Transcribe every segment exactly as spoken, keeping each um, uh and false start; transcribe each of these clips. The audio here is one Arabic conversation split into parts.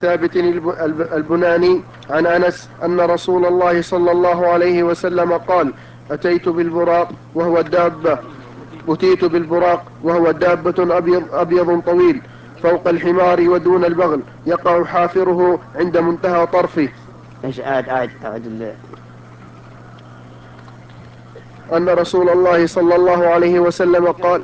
ثابت البناني عن أنس أن رسول الله صلى الله عليه وسلم قال: أتيت بالبراق وهو الدابة أتيت بالبراق وهو دابة أبيض, أبيض طويل فوق الحمار ودون البغل يقع حافره عند منتهى طرفه. ايش عاد عاد عاد أن رسول الله صلى الله عليه وسلم قال.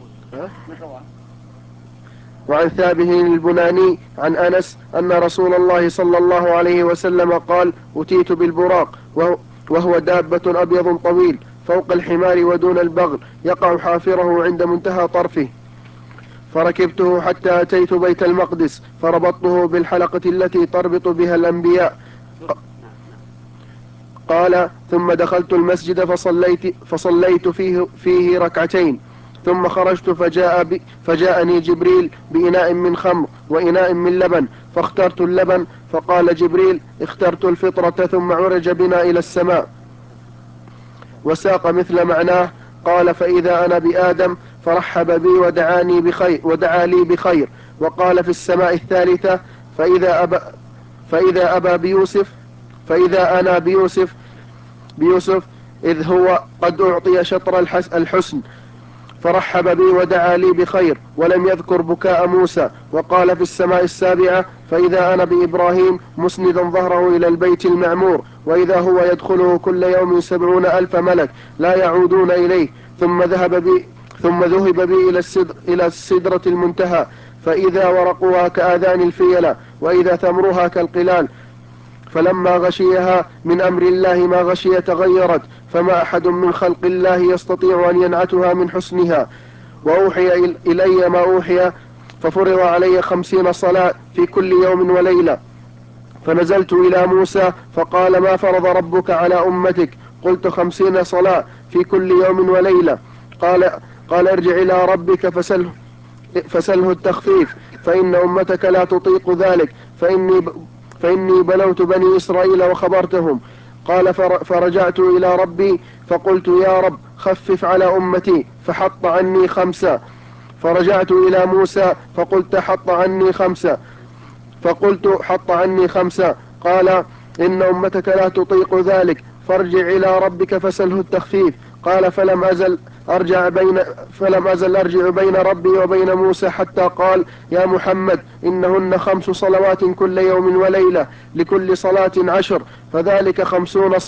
وعن ثابت البناني عن أنس أن رسول الله صلى الله عليه وسلم قال: أتيت بالبراق وهو دابة أبيض طويل فوق الحمار ودون البغل يقع حافره عند منتهى طرفه، فركبته حتى أتيت بيت المقدس فربطته بالحلقة التي تربط بها الأنبياء. قال: ثم دخلت المسجد فصليت, فصليت فيه, فيه ركعتين، ثم خرجت فجاء ب... فجاءني جبريل بإناء من خمر وإناء من لبن، فاخترت اللبن، فقال جبريل: اخترت الفطرة. ثم عرج بنا إلى السماء. وساق مثل معناه. قال: فإذا أنا بآدم فرحب بي ودعاني بخير ودعا لي بخير. وقال في السماء الثالثة: فإذا أبى فإذا أبى بيوسف فإذا أنا بيوسف بيوسف إذ هو قد أعطي شطر الحسن فرحب بي ودعا لي بخير، ولم يذكر بكاء موسى. وقال في السماء السابعة: فإذا أنا بإبراهيم مسندا ظهره إلى البيت المعمور، وإذا هو يدخله كل يوم سبعون ألف ملك لا يعودون إليه. ثم ذهب بي ثم ذهب بي إلى السدر إلى السدرة المنتهى، فإذا ورقها كآذان الفيلة، وإذا ثمرها كالقلال. فلما غشيها من أمر الله ما غشي تغيرت، فما أحد من خلق الله يستطيع أن ينعتها من حسنها. وأوحي إلي ما أوحي، ففرض علي خمسين صلاة في كل يوم وليلة. فنزلت إلى موسى فقال: ما فرض ربك على أمتك؟ قلت: خمسين صلاة في كل يوم وليلة. قال, قال ارجع إلى ربك فسله, فسله التخفيف، فإن أمتك لا تطيق ذلك، فإني فإني بلوت بني إسرائيل وخبرتهم. قال: فرجعت إلى ربي فقلت: يا رب خفف على أمتي، فحط عني خمسة. فرجعت إلى موسى فقلت: حط عني خمسة فقلت حط عني خمسة. قال: إن أمتك لا تطيق ذلك، فارجع إلى ربك فسله التخفيف. قال: فلم أزل أرجع بين فلم أزل أرجع بين ربي وبين موسى حتى قال: يا محمد، إنهن خمس صلوات كل يوم وليلة، لكل صلاة عشر، فذلك خمسون